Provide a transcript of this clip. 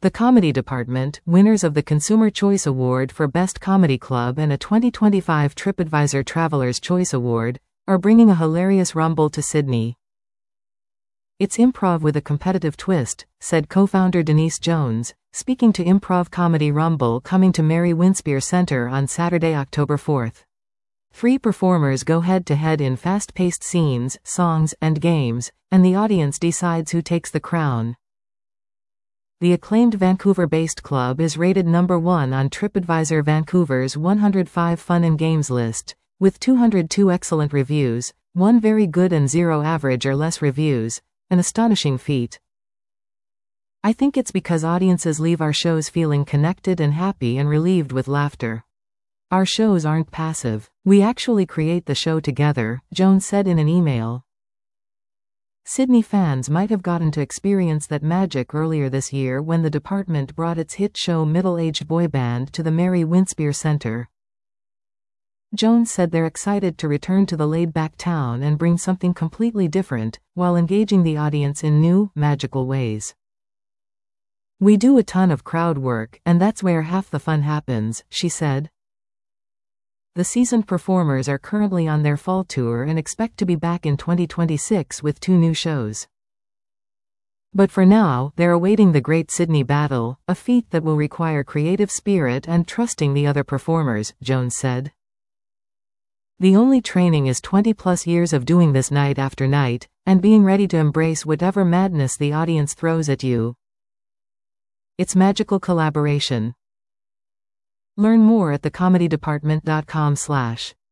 The Comedy Department, winners of the Consumer Choice Award for Best Comedy Club and a 2025 TripAdvisor Traveler's Choice Award, are bringing a hilarious rumble to Sydney. "It's improv with a competitive twist," said co-founder Denise Jones, speaking to Improv Comedy Rumble coming to Mary Winspear Center on Saturday, October 4th. 3 performers go head-to-head in fast-paced scenes, songs, and games, and the audience decides who takes the crown. The acclaimed Vancouver-based club is rated number 1 on TripAdvisor Vancouver's 105 Fun and Games list, with 202 excellent reviews, 1 very good and 0 average or less reviews, an astonishing feat. "I think it's because audiences leave our shows feeling connected and happy and relieved with laughter. Our shows aren't passive. We actually create the show together," Jones said in an email. Sydney fans might have gotten to experience that magic earlier this year when the department brought its hit show Middle-Aged Boy Band to the Mary Winspear Center. Jones said they're excited to return to the laid-back town and bring something completely different, while engaging the audience in new, magical ways. "We do a ton of crowd work, and that's where half the fun happens," she said. The seasoned performers are currently on their fall tour and expect to be back in 2026 with 2 new shows. But for now, they're awaiting the Great Sydney Battle, a feat that will require creative spirit and trusting the other performers, Jones said. "The only training is 20+ years of doing this night after night, and being ready to embrace whatever madness the audience throws at you. It's magical collaboration." Learn more at thecomedydepartment.com/.